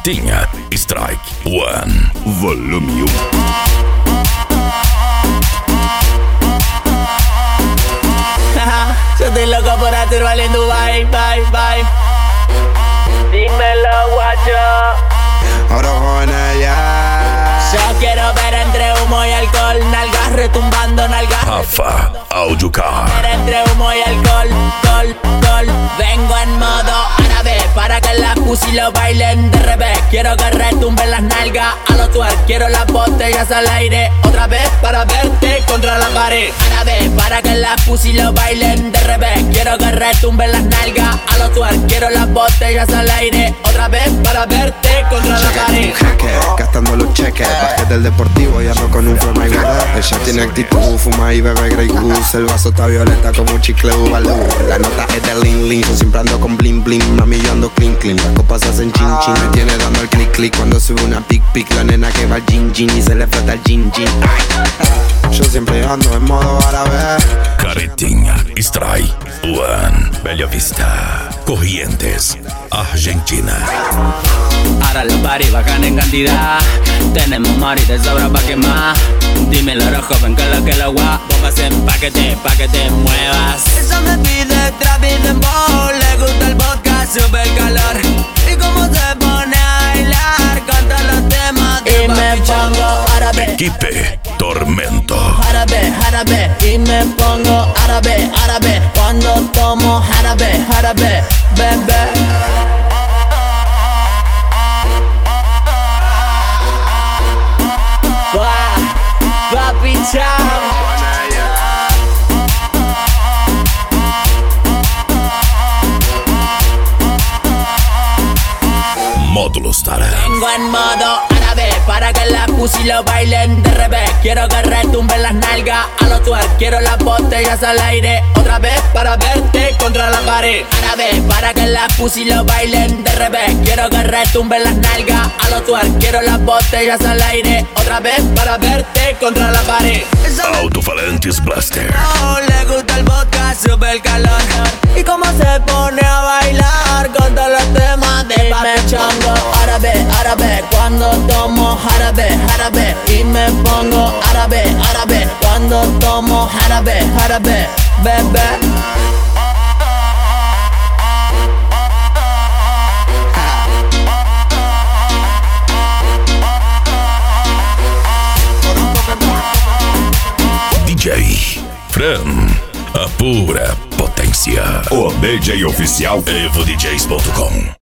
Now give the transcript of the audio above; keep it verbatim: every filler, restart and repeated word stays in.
Carretinha Strike One, volume um. Yo estoy loco por hacer valiendo bye, bye, bye. Dímelo, guacho. Ahora jóvenes ya. Yo quiero ver entre humo y alcohol, nalgas retumbando, nalgas Rafa Audio Car. Ver entre humo y alcohol, gol, gol. Vengo en modo árabe para que las pussy lo bailen de revés. Quiero que retumben las nalgas a los twerk. Quiero las botellas al aire otra vez para verte contra la pared. Árabe para que las pussy lo bailen de revés. Quiero que retumben las nalgas a los twerk. Quiero las botellas al aire otra vez para verte contra la pared. Cheque, gastando los cheques. Bajé del deportivo y ando con un flow my god. Ella tiene actitud, fuma y bebe Grey Goose. El vaso está violeta como un chicle Ubalú. La nota es de Lin Lin, yo siempre ando con bling bling. Mami yo ando clean clean, las copas hacen chin chin. Me tiene dando el click click cuando sube una pic pic. La nena que va al gin gin y se le falta el gin gin. Ay. Yo siempre ando en modo árabe. Carretinha Strike One, Bella Vista, Corrientes, Argentina. Ahora los paris bajan en cantidad. Tenemos mari de sobra pa' quemar. Dímelo, joven, que lo que lo guap. Bombas en paquete, pa' que te muevas. Ella me pide trap in the bowl. Le gusta el vodka, sube el calor. Y como se pone a bailar, canta los temas de y me pongo árabe. Equipe Tormento. Árabe, árabe. Y me pongo árabe, árabe. Cuando tomo árabe, árabe, bebé. Papi Chao. Módulos Tara. Vengo en modo árabe para que las pussy lo bailen de revés. Quiero que retumben las nalgas a los twerk. Quiero las botellas al aire otra vez para verte contra la pared. Árabe para que las pussy lo bailen de revés. Quiero que retumben las nalgas a los twerk. Quiero las botellas al aire otra vez para verte contra la pared. Autofalantes Blaster. Oh, le gusta el vodka, sube el calor. Y como se pone a bailar con todos los temas de Papi Chongo. Árabe, árabe, cuando tomo árabe, árabe. Y me pongo árabe, árabe, cuando tomo árabe, árabe, bebé. D J Fran, a pura potência. O D J oficial evo d js ponto com.